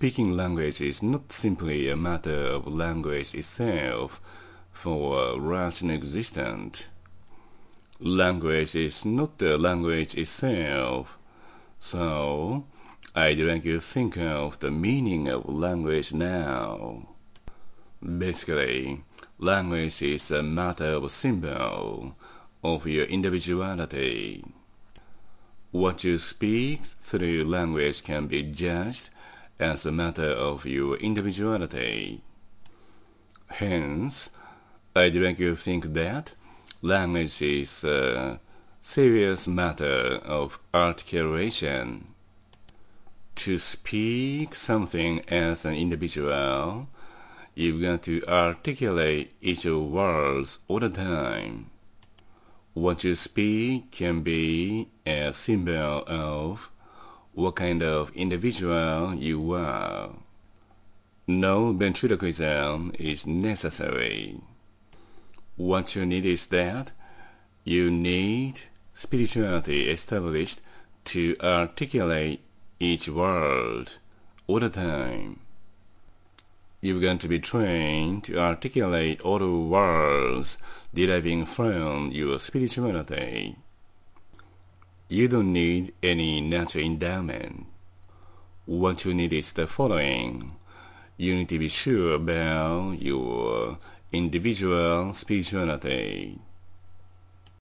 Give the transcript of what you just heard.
speaking language is not simply a matter of language itself for a rational existence. Language is not the language itself. So, I'd like you to think of the meaning of language now. Basically, language is a matter of symbol of your individuality. What you speak through language can be judged as a matter of your individuality. Hence, I'd like you to think that language is a serious matter of articulation. To speak something as an individual, you've got to articulate each words all the time. What you speak can be a symbol of what kind of individual you are. No ventriloquism is necessary. What you need is that you need spirituality established to articulate each word all the time. You've got to be trained to articulate all the words deriving from your spirituality. You don't need any natural endowment. What you need is the following. You need to be sure about your individual spirituality.